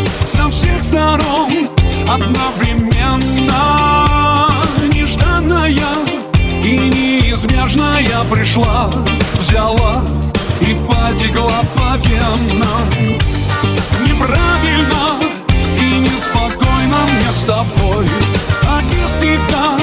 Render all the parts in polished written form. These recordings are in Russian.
со всех сторон одновременно. Нежданная и неизбежная пришла, взяла и потекла по венам. Неправильно и неспокойно мне с тобой, а без тебя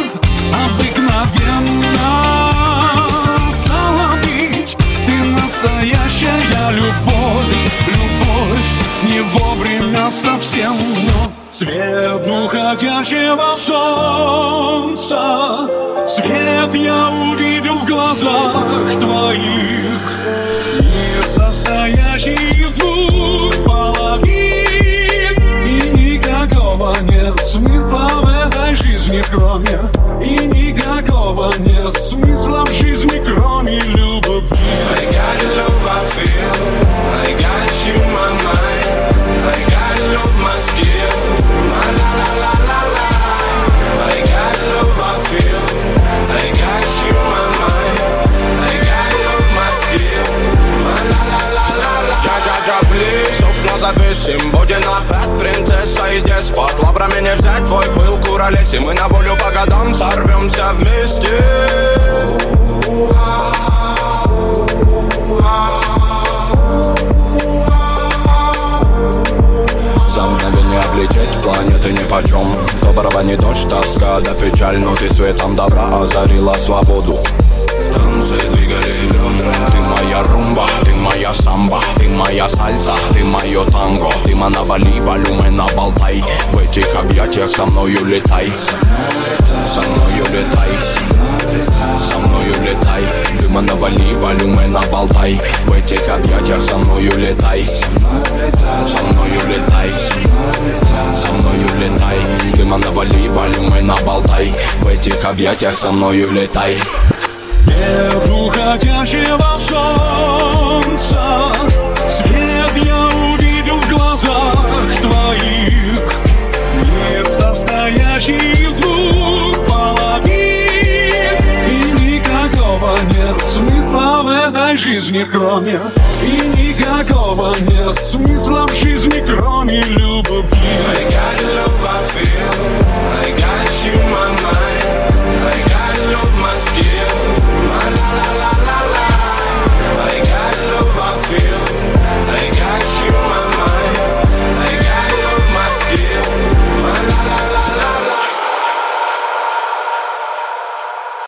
обыкновенно. Стало быть, ты настоящая любовь, любовь не вовремя совсем, но свет уходящего солнца, свет я увидел в глазах твоих. Мир, состоящий из двух половин, и никакого нет смысла в этой жизни, кроме. И никакого нет смысла в жизни, кроме любви. I got love, I feel. I got you, my mind. I got love, my skill. My la la la la la. I got love, I feel. I got you, my mind. I got love, my skill. My la la la la la. Ja, please, окна завесим. Будет опять принцесса и деспот. Лаврами не взять твой пыл, куролесим. Мы на волю по годам сорвемся вместе. За мгновение облететь планеты нипочем. Доброго не дождь, тоска да печаль, но ты светом добра озарила свободу. В танце двигали бедра. Ты моя румба, ты моя самба, ты моя сальса, ты мое танго. Ты навали, волюмена болтай. В этих объятиях со мною летай. Со мною летай. Со мною летай. Дыма навали, волюмена болтай. В этих объятиях со мною летай. Со мною летай. Со мною летай. Дыма навали, волюмена болтай. В этих объятиях со мною летай. Свет уходящего солнца, свет я увидел в глазах твоих. Мир, состоящий из двух половин, и никакого нет смысла в этой жизни, кроме. И никакого нет смысла в жизни, кроме любви.